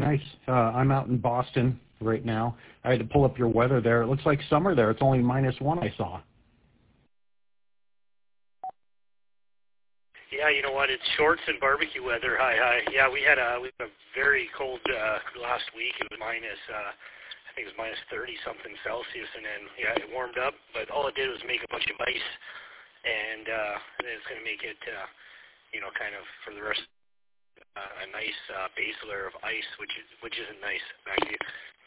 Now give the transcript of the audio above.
nice. I'm out in Boston right now. I had to pull up your weather there. It looks like summer there. It's only -1 I saw. Yeah, you know what? It's shorts and barbecue weather. Hi. Yeah, we had a very cold last week. It was I think it was -30 something Celsius, and then it warmed up. But all it did was make a bunch of ice, and it's going to make it, kind of for the rest a nice base layer of ice, which isn't nice. Back to you.